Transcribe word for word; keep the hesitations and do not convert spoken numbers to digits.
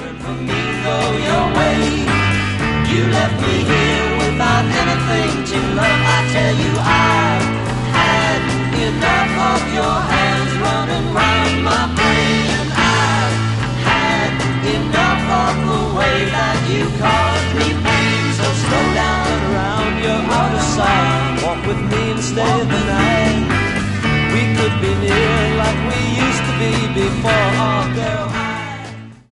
for me, go your way. You left me here without anything to love. I tell you I've had enough of your hands running round my brain, and I've had enough of the way that you caused me pain. So slow down and around, you're out of sight. Walk with me and stay the night. We could be near like we used to be before.